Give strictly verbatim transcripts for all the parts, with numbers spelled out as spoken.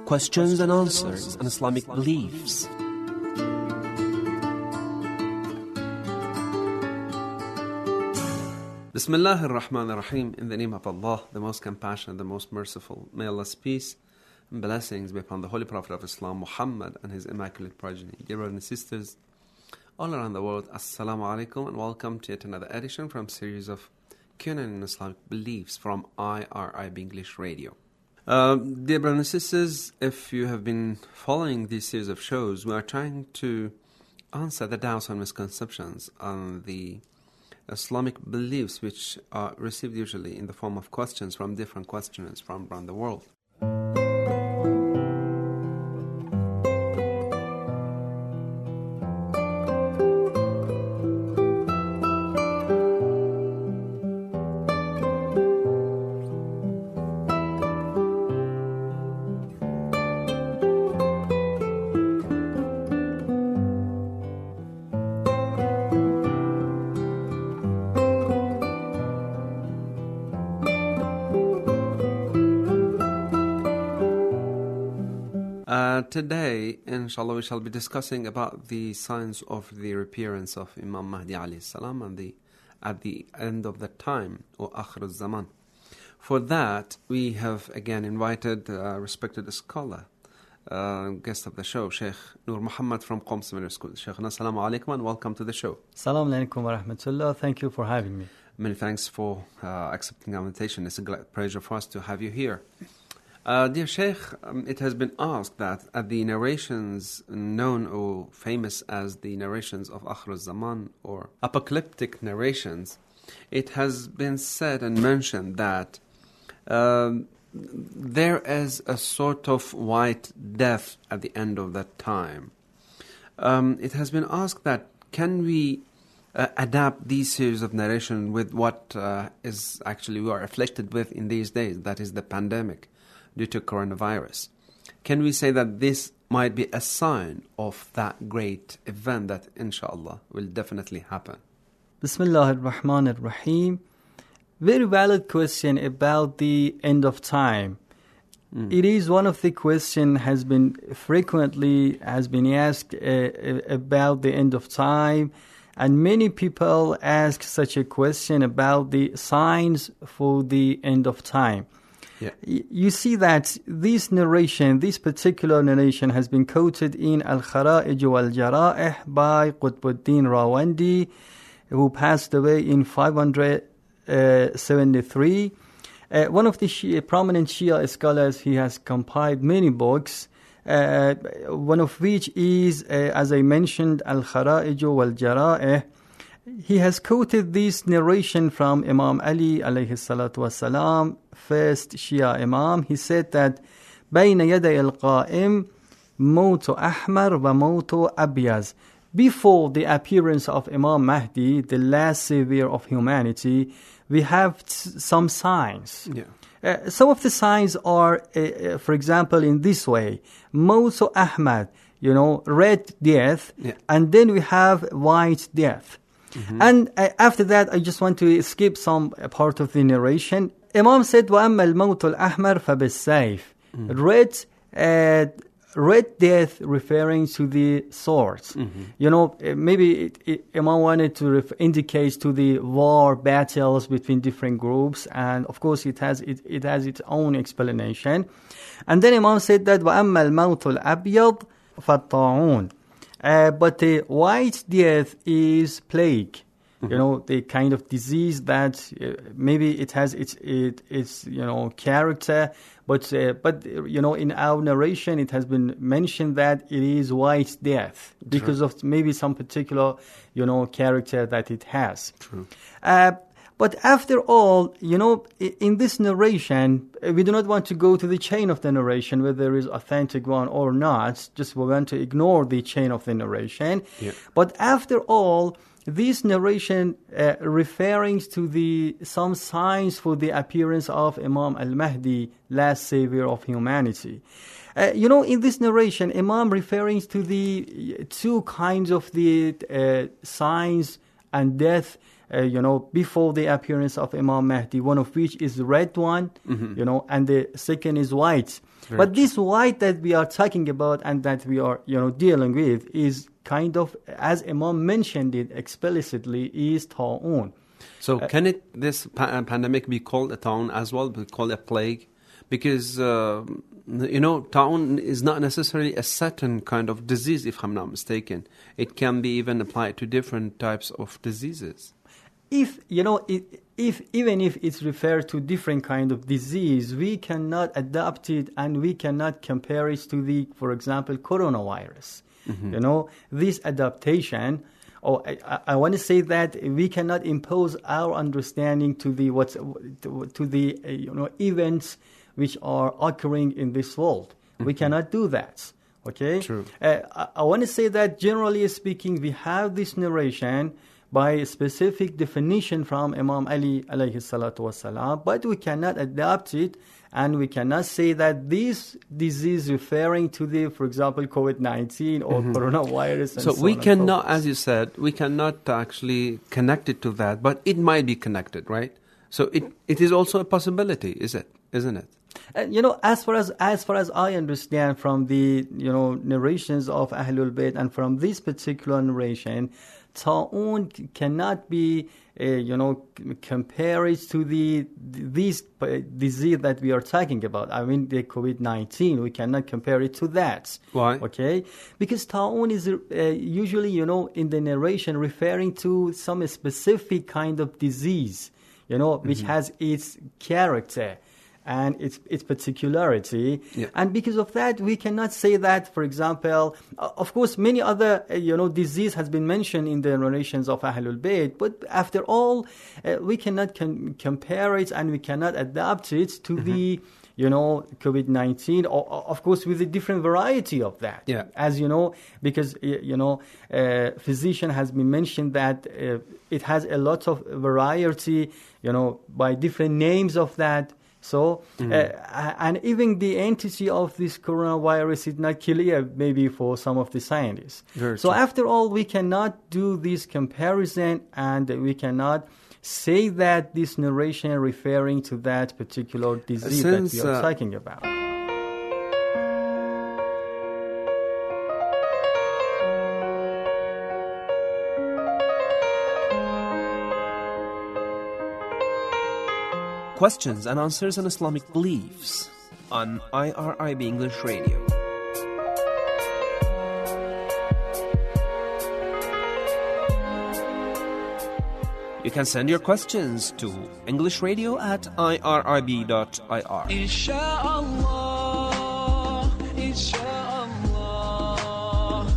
questions and answers on Islamic beliefs. Bismillah ar-Rahman ar-Rahim. In the name of Allah, the most compassionate, the most merciful. May Allah's peace and blessings be upon the Holy Prophet of Islam, Muhammad, and his immaculate progeny. Dear brothers and sisters, all around the world, Assalamu alaikum, and welcome to yet another edition from series of Q and A in Islamic Beliefs from I R I B English Radio. Uh, dear brothers and sisters, if you have been following this series of shows, we are trying to answer the doubts and misconceptions on the Islamic beliefs, which are received usually in the form of questions from different questioners from around the world. Uh, today, inshallah, we shall be discussing about the signs of the reappearance of Imam Mahdi alayhi salam and the, at the end of the time, or Akhir al-Zaman. For that, we have again invited a respected scholar, uh, guest of the show, Sheikh Nur Muhammad from Qom Seminary School. Sheikh, assalamu alaikum and welcome to the show. Assalamu alaikum wa rahmatullah. Thank you for having me. Many thanks for uh, accepting our invitation. It's a great pleasure for us to have you here. Uh, dear Sheikh, um, it has been asked that at the narrations known or famous as the narrations of Akhir al-Zaman or apocalyptic narrations, it has been said and mentioned that um, there is a sort of white death at the end of that time. Um, it has been asked that can we uh, adapt these series of narration with what uh, is actually we are afflicted with in these days, that is the pandemic due to coronavirus. Can we say that this might be a sign of that great event that, inshallah, will definitely happen? Bismillah ar-Rahman ar-Rahim. Very valid question about the end of time. Mm. It is one of the questions has been frequently has been asked uh, about the end of time, and many people ask such a question about the signs for the end of time. Yeah. You see that this narration, this particular narration has been quoted in Al-Khara'ij wal-Jara'ih by Qutbuddin Rawandi, who passed away in five hundred seventy-three. Uh, one of the Shia, prominent Shia scholars, he has compiled many books, uh, one of which is, uh, as I mentioned, Al-Khara'ij wal-Jara'ih. He has quoted this narration from Imam Ali alayhi salatu wasalam, first Shia Imam. He said that بين يدي القائم موت أحمر وموت أبيض. Before the appearance of Imam Mahdi, the last savior of humanity, we have t- some signs. Yeah. Uh, some of the signs are, uh, uh, for example, in this way: موت أحمر, you know, red death, yeah. and then we have white death. Mm-hmm. And uh, after that, I just want to skip some uh, part of the narration. Imam said, وَأَمَّا الْمَوْتُ الْأَحْمَرُ فَبِالسَّيْفِ. Red, uh, red death referring to the sword. Mm-hmm. You know, uh, maybe it, it, Imam wanted to ref- indicate to the war battles between different groups, and of course it has it, it has its own explanation. And then Imam said that وَأَمَّا الْمَوْتُ الْأَبْيَضُ فَالطَّاعُونَ. Uh, but the white death is plague, mm-hmm. you know, the kind of disease that uh, maybe it has its it, its you know character, but uh, but you know in our narration it has been mentioned that it is white death because True. Of maybe some particular you know character that it has. True. Uh, But after all, you know, in this narration, we do not want to go to the chain of the narration, whether there is authentic one or not. Just we want to ignore the chain of the narration. Yeah. But after all, this narration uh, referring to the some signs for the appearance of Imam al-Mahdi, last savior of humanity. Uh, you know, in this narration, Imam referring to the two kinds of the uh, signs and death, uh, you know, before the appearance of Imam Mahdi, one of which is the red one, mm-hmm. you know, and the second is white. Very but true. This white that we are talking about and that we are, you know, dealing with is kind of, as Imam mentioned it explicitly, is ta'un. So uh, can it this pa- pandemic be called a ta'un as well, be called a plague? Because, uh, you know, ta'un is not necessarily a certain kind of disease, if I'm not mistaken. It can be even applied to different types of diseases. If, you know, it, if even if it's referred to different kind of disease, we cannot adapt it and we cannot compare it to the, for example, coronavirus. Mm-hmm. You know, this adaptation, or I, I want to say that we cannot impose our understanding to the what's to, to the uh, you know events which are occurring in this world. Mm-hmm. We cannot do that. Okay. True. Uh, I, I want to say that generally speaking, we have this narration by a specific definition from Imam Ali alayhi salatu wasalam, but we cannot adapt it, and we cannot say that this disease referring to the, for example, COVID nineteen or mm-hmm. coronavirus. And so, so we on cannot, so as you said, we cannot actually connect it to that, but it might be connected, right? So it it is also a possibility, is it? Isn't it? Uh, you know, as far as as far as I understand from the you know narrations of Ahlul Bayt and from this particular narration, ta'un cannot be uh, you know compared to the this disease that we are talking about. I mean the COVID nineteen. We cannot compare it to that. Why? Okay, because ta'un is uh, usually you know in the narration referring to some specific kind of disease, you know, which mm-hmm. has its character and its its particularity, yeah. and because of that, we cannot say that. For example, uh, of course, many other uh, you know disease has been mentioned in the narrations of Ahlul Bayt, but after all, uh, we cannot com- compare it and we cannot adapt it to mm-hmm. the you know COVID nineteen, or, or of course with a different variety of that. Yeah. As you know, because you know, uh, physician has been mentioned that uh, it has a lot of variety, you know, by different names of that. So, mm-hmm. uh, and even the entity of this coronavirus is not clear maybe for some of the scientists. Very so true. After all, we cannot do this comparison and we cannot say that this narration referring to that particular disease Since, that we are uh, talking about. Questions and answers on Islamic beliefs on I R I B English Radio. You can send your questions to English Radio at I R I B dot I R. Insha'Allah, Insha'Allah,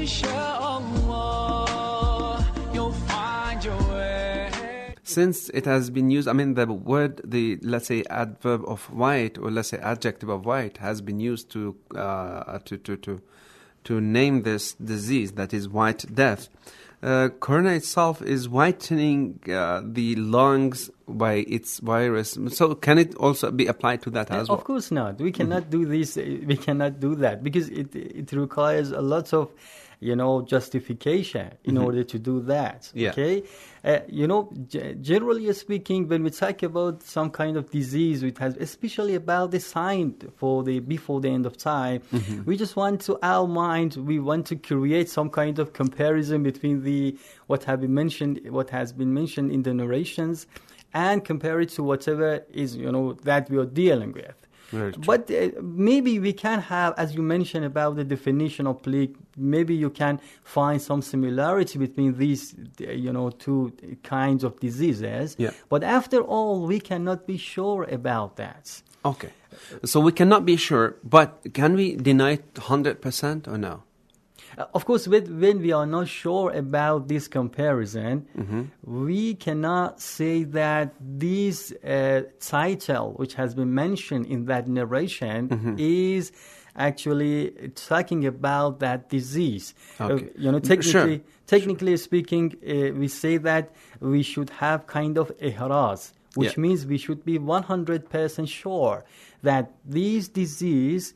Insha'Allah, you'll find your way. Since it has been used, I mean, the word, the let's say adverb of white, or let's say adjective of white, has been used to uh, to to to to name this disease, that is white death. Uh, corona itself is whitening uh, the lungs by its virus. So can it also be applied to that as well? Of course not. We cannot mm-hmm. do this. We cannot do that because it it requires a lot of, you know, justification in mm-hmm. order to do that. Yeah. Okay. Uh, you know, g- generally speaking, when we talk about some kind of disease, which has especially about the sign for the before the end of time, mm-hmm. we just want to our mind. We want to create some kind of comparison between the what have been mentioned, what has been mentioned in the narrations, and compare it to whatever is you know that we are dealing with. But uh, maybe we can have, as you mentioned about the definition of plague, maybe you can find some similarity between these, uh, you know, two kinds of diseases. Yeah. But after all, we cannot be sure about that. Okay. So we cannot be sure, but can we deny it one hundred percent or no? Uh, of course, when, when we are not sure about this comparison, mm-hmm. we cannot say that this uh, title, which has been mentioned in that narration, mm-hmm. is actually talking about that disease. Okay. Uh, you know, technically, sure. technically sure. speaking, uh, we say that we should have kind of ihraz, which yeah. means we should be one hundred percent sure that this disease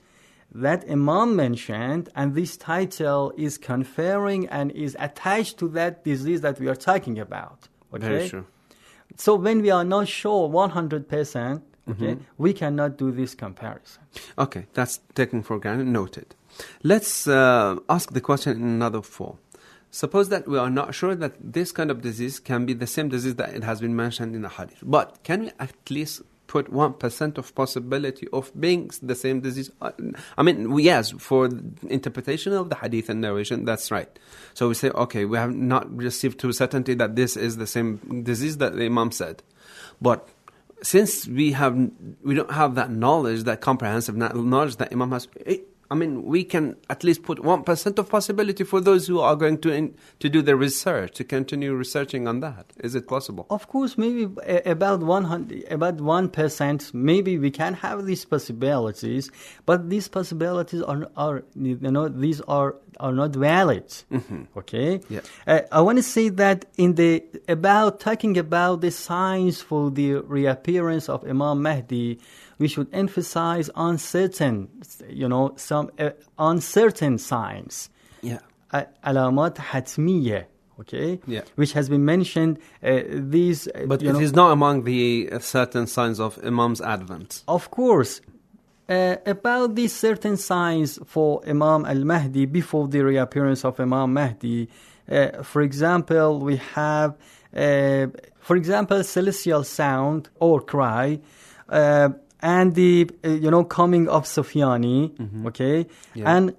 that Imam mentioned, and this title is conferring and is attached to that disease that we are talking about. Okay? Very true. So when we are not sure one hundred percent, okay, mm-hmm. we cannot do this comparison. Okay, that's taken for granted, noted. Let's uh, ask the question in another form. Suppose that we are not sure that this kind of disease can be the same disease that it has been mentioned in the hadith. But can we at least put one percent of possibility of being the same disease? I mean, yes, for the interpretation of the hadith and narration, that's right. So we say, okay, we have not received to certainty that this is the same disease that the Imam said. But since we have, we don't have that knowledge, that comprehensive knowledge that Imam has, I mean, we can at least put one percent of possibility for those who are going to in, to do the research, to continue researching on that. Is it possible? Of course, maybe about one hundred, about one percent, maybe we can have these possibilities, but these possibilities are, are you know, these are, are not valid. Mm-hmm. Okay? Yeah. Uh, I want to say that in the, about, talking about the signs for the reappearance of Imam Mahdi, we should emphasize on certain, you know, some uh, uncertain signs. Yeah. Uh, alamat hatmiyya, okay? Yeah. Which has been mentioned, uh, these... Uh, but you it know, is not among the uh, certain signs of Imam's advent. Of course. Uh, about these certain signs for Imam al-Mahdi before the reappearance of Imam Mahdi, uh, for example, we have, uh, for example, celestial sound or cry, uh, and the, uh, you know, coming of Sufyani, mm-hmm. okay, yeah. and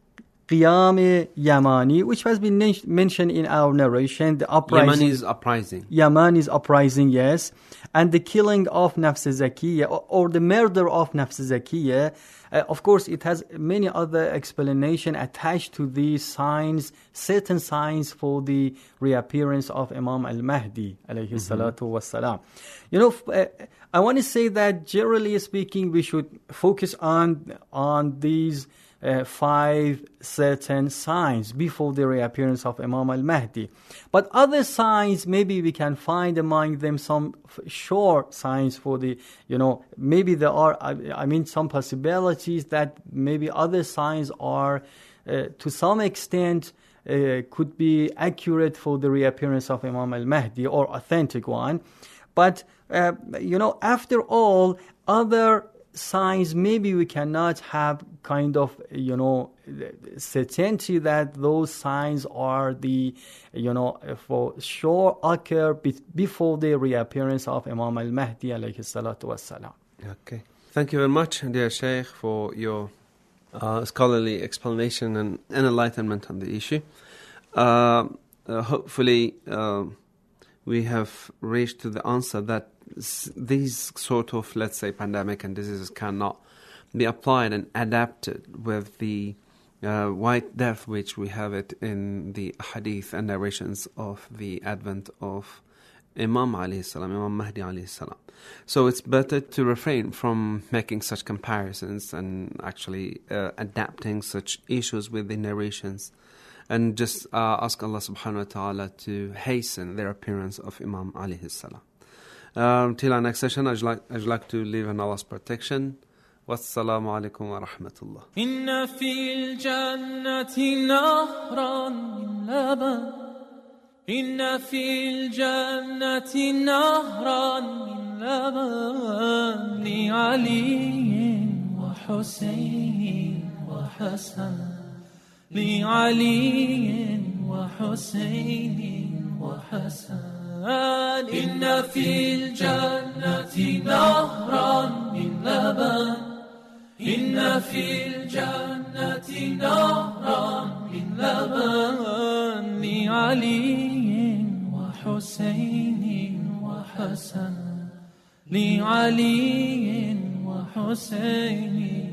Qiyam Yamani, which has been na- mentioned in our narration, the uprising. Yamani's uprising. Yamani's uprising, yes. And the killing of Nafs Zakiyya, or, or the murder of Nafs Zakiyya. Uh, of course, it has many other explanations attached to these signs, certain signs for the reappearance of Imam al-Mahdi, alayhi mm-hmm. salatu wassalam. You know, uh, I want to say that generally speaking, we should focus on, on these Uh, five certain signs before the reappearance of Imam al-Mahdi. But other signs, maybe we can find among them some f- short signs for the, you know, maybe there are, I, I mean, some possibilities that maybe other signs are, uh, to some extent, uh, could be accurate for the reappearance of Imam al-Mahdi or authentic one. But, uh, you know, after all, other signs, maybe we cannot have kind of, you know, certainty that those signs are the, you know, for sure occur be- before the reappearance of Imam al-Mahdi alayhi salatu wassalam. Okay. Thank you very much, dear Sheikh, for your uh, scholarly explanation and, and enlightenment on the issue. Uh, uh, hopefully, uh, we have reached to the answer that these sort of, let's say, pandemic and diseases cannot be applied and adapted with the uh, white death which we have it in the hadith and narrations of the advent of Imam alayhi salam, Imam Mahdi alayhi salam. So it's better to refrain from making such comparisons and actually uh, adapting such issues with the narrations, and just uh, ask Allah subhanahu wa ta'ala to hasten their appearance of Imam alayhi salam. Um, till our next session, I'd like, I'd like to leave in Allah's protection. Wassalamu alaikum wa rahmatullah. Inna fil jannati nahran min laban. Inna fil jannati nahran min laban. Li Ali wa Husayn wa Hasan. Li Ali wa Husayn wa Hasan. إن في الجنة نهرا من لبن إن في الجنة نهرا من لبن لعلي وحسين وحسن لعلي وحسين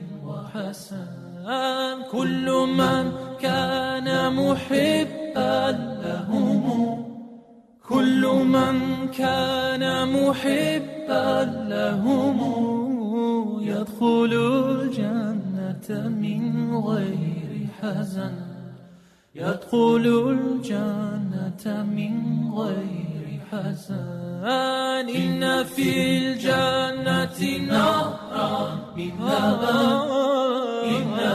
وحسن كل من كان محبا لهم كل من كان محبا لهم يدخل الجنة من غير حزن يدخل الجنة من غير حزن إن في الجنة نهرا من لبن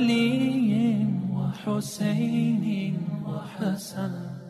علي وحسين وحسن